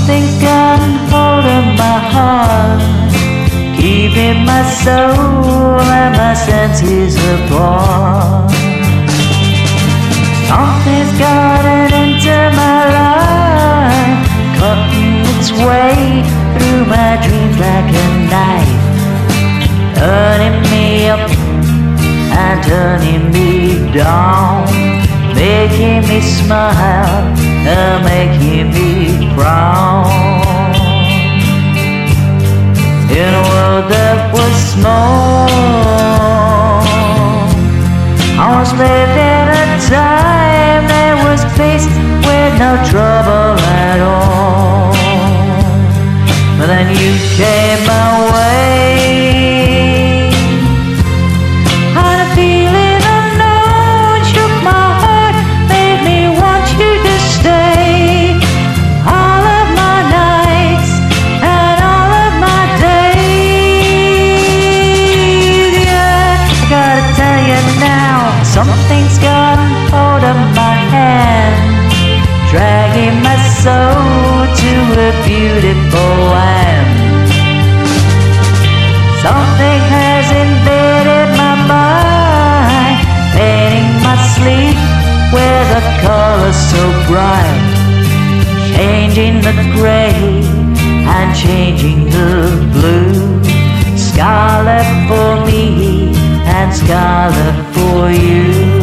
Something's gotten hold of my heart, keeping my soul and my senses apart. Something's gotten into my life, cutting its way through my dreams like a knife, turning me up and turning me down, making me smile and making me frown. In a world that was small, I was living a time that was peace with no trouble at all. But then you came my way, and a feeling unknown shook my heart, made me want you to stay. All of my nights and all of my days, yeah. I gotta tell you now, something's gotten hold of my hand, dragging my soul to a beautiful land. Something has invaded my mind, painting my sleep with a color so bright, changing the gray and changing the blue. Scarlet for me and scarlet for you.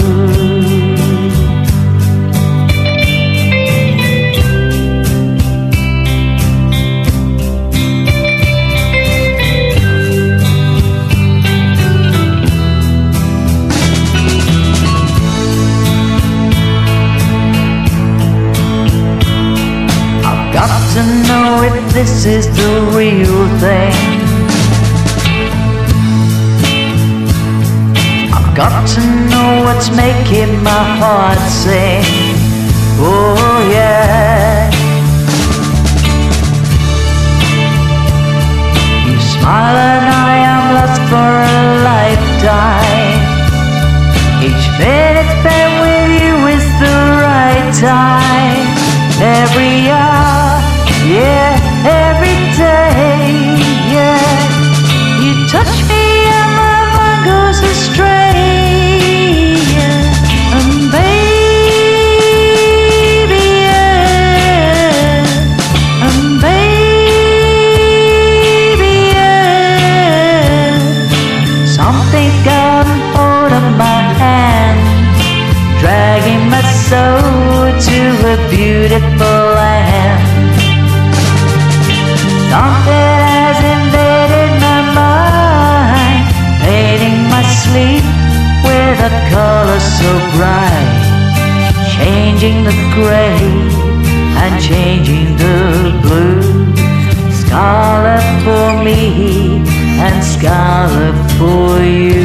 Got to know if this is the real thing. I've got to know what's making my heart sing. Oh yeah. You smile and I am lost for a lifetime. Each minute spent with you is the right time. Every hour, yeah, every day, yeah. You touch me and my mind goes astray, yeah. And baby, yeah. And baby, yeah. Something's gotten hold of my hand, dragging my soul to a beautiful land. Something has invaded my mind, painting my sleep with a color so bright, changing the gray and changing the blue. Scarlet for me and scarlet for you.